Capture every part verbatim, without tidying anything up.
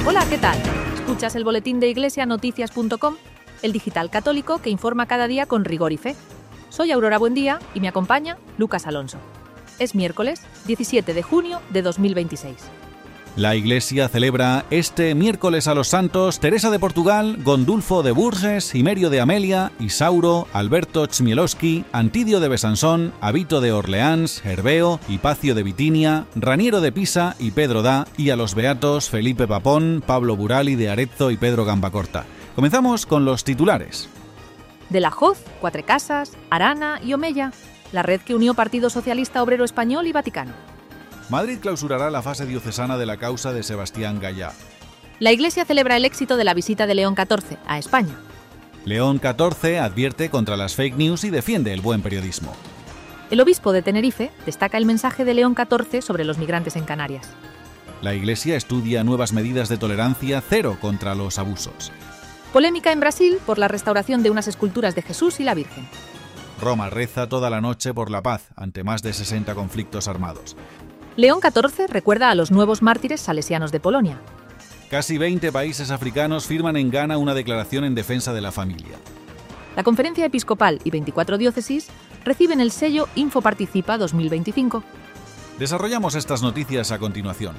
Hola, ¿qué tal? Escuchas el boletín de iglesia noticias punto com, el digital católico que informa cada día con rigor y fe. Soy Aurora Buendía y me acompaña Lucas Alonso. Es miércoles diecisiete de junio de dos mil veintiséis. La Iglesia celebra este miércoles a los santos Teresa de Portugal, Gondulfo de Bourges, Himerio de Amelia, Isauro, Alberto Chmielowski, Antidio de Besancón, Avito de Orleans, Herbeo, Hipacio de Bitinia, Raniero de Pisa y Pedro Dá, y a los beatos Felipe Papón, Pablo Burali de Arezzo y Pedro Gambacorta. Comenzamos con los titulares. De la Hoz, Cuatrecasas, Arana y Omeya, la red que unió Partido Socialista Obrero Español y Vaticano. Madrid clausurará la fase diocesana de la causa de Sebastián Gallá. La Iglesia celebra el éxito de la visita de León catorce a España. León catorce advierte contra las fake news y defiende el buen periodismo. El obispo de Tenerife destaca el mensaje de León catorce sobre los migrantes en Canarias. La Iglesia estudia nuevas medidas de tolerancia cero contra los abusos. Polémica en Brasil por la restauración de unas esculturas de Jesús y la Virgen. Roma reza toda la noche por la paz ante más de sesenta conflictos armados. León catorce recuerda a los nuevos mártires salesianos de Polonia. Casi veinte países africanos firman en Ghana una declaración en defensa de la familia. La Conferencia Episcopal y veinticuatro diócesis reciben el sello InfoParticipa dos mil veinticinco. Desarrollamos estas noticias a continuación.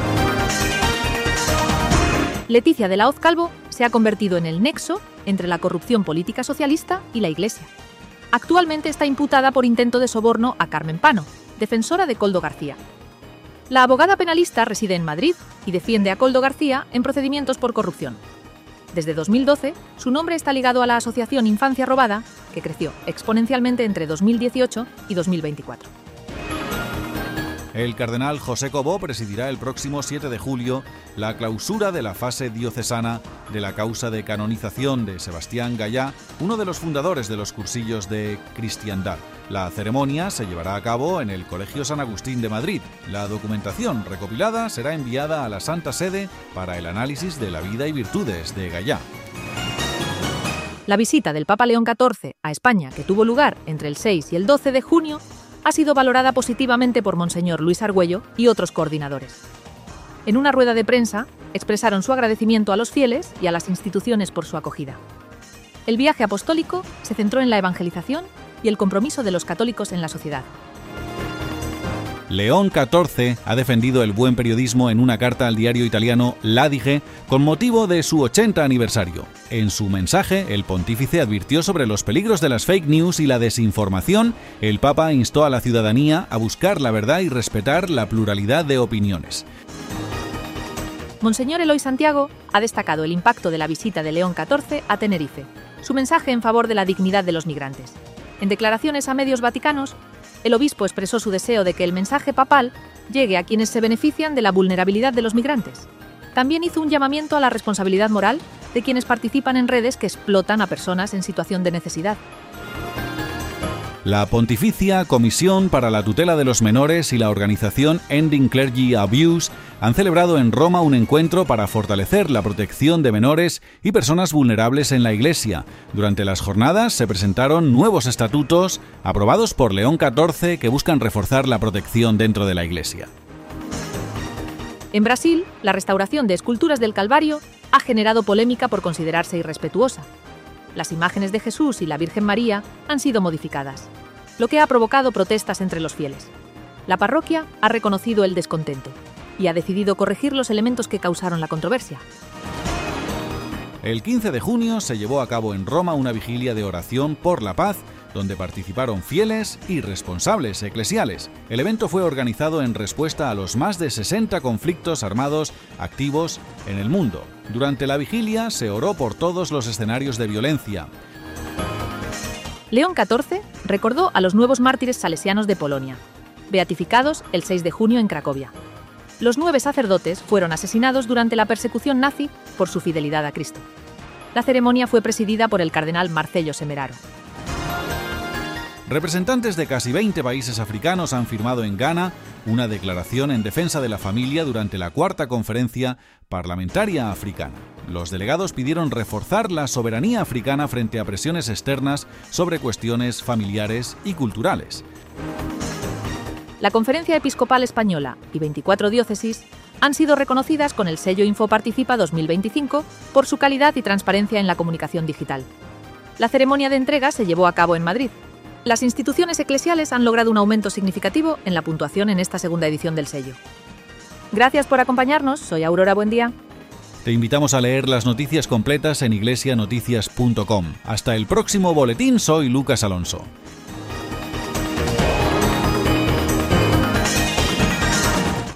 Leticia de la Hoz Calvo se ha convertido en el nexo entre la corrupción política socialista y la Iglesia. Actualmente está imputada por intento de soborno a Carmen Pano, defensora de Koldo García. La abogada penalista reside en Madrid y defiende a Koldo García en procedimientos por corrupción. Desde dos mil doce, su nombre está ligado a la asociación Infancia Robada, que creció exponencialmente entre dos mil dieciocho y dos mil veinticuatro. El cardenal José Cobó presidirá el próximo siete de julio la clausura de la fase diocesana de la causa de canonización de Sebastián Gallá, uno de los fundadores de los cursillos de cristiandad. La ceremonia se llevará a cabo en el Colegio San Agustín de Madrid. La documentación recopilada será enviada a la Santa Sede para el análisis de la vida y virtudes de Gallá. La visita del Papa León catorce a España, que tuvo lugar entre el seis y el doce de junio, ha sido valorada positivamente por Monseñor Luis Argüello y otros coordinadores. En una rueda de prensa, expresaron su agradecimiento a los fieles y a las instituciones por su acogida. El viaje apostólico se centró en la evangelización y el compromiso de los católicos en la sociedad. León catorce ha defendido el buen periodismo en una carta al diario italiano L'Adige con motivo de su ochenta aniversario. En su mensaje, el pontífice advirtió sobre los peligros de las fake news y la desinformación. El Papa instó a la ciudadanía a buscar la verdad y respetar la pluralidad de opiniones. Monseñor Eloy Santiago ha destacado el impacto de la visita de León catorce a Tenerife, su mensaje en favor de la dignidad de los migrantes. En declaraciones a medios vaticanos, el obispo expresó su deseo de que el mensaje papal llegue a quienes se benefician de la vulnerabilidad de los migrantes. También hizo un llamamiento a la responsabilidad moral de quienes participan en redes que explotan a personas en situación de necesidad. La Pontificia Comisión para la Tutela de los Menores y la organización Ending Clergy Abuse han celebrado en Roma un encuentro para fortalecer la protección de menores y personas vulnerables en la Iglesia. Durante las jornadas se presentaron nuevos estatutos aprobados por León catorce que buscan reforzar la protección dentro de la Iglesia. En Brasil, la restauración de esculturas del Calvario ha generado polémica por considerarse irrespetuosa. Las imágenes de Jesús y la Virgen María han sido modificadas, lo que ha provocado protestas entre los fieles. La parroquia ha reconocido el descontento y ha decidido corregir los elementos que causaron la controversia. El quince de junio se llevó a cabo en Roma una vigilia de oración por la paz, donde participaron fieles y responsables eclesiales. El evento fue organizado en respuesta a los más de sesenta conflictos armados activos en el mundo. Durante la vigilia se oró por todos los escenarios de violencia. León catorce recordó a los nuevos mártires salesianos de Polonia, beatificados el seis de junio en Cracovia. Los nueve sacerdotes fueron asesinados durante la persecución nazi por su fidelidad a Cristo. La ceremonia fue presidida por el cardenal Marcello Semeraro. Representantes de casi veinte países africanos han firmado en Ghana una declaración en defensa de la familia durante la cuarta conferencia parlamentaria africana. Los delegados pidieron reforzar la soberanía africana frente a presiones externas sobre cuestiones familiares y culturales. La Conferencia Episcopal Española y veinticuatro diócesis han sido reconocidas con el sello Infoparticipa dos mil veinticinco por su calidad y transparencia en la comunicación digital. La ceremonia de entrega se llevó a cabo en Madrid. Las instituciones eclesiales han logrado un aumento significativo en la puntuación en esta segunda edición del sello. Gracias por acompañarnos, soy Aurora Buendía. Te invitamos a leer las noticias completas en iglesia noticias punto com. Hasta el próximo boletín, soy Lucas Alonso.